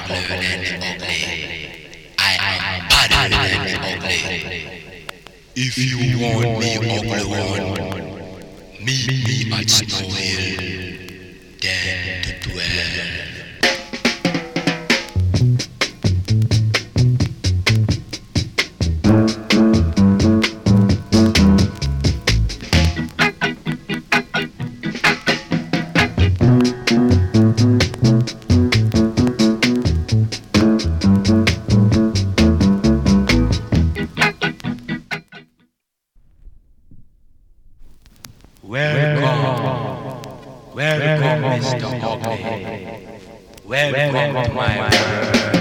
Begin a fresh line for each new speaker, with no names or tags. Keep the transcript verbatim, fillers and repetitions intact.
uglier than ugly. I am badder than ugly. If you want me ugly one, meet me at Snow Hill, ten to twelve. Welcome, welcome, Mister Ugly. Welcome to my world.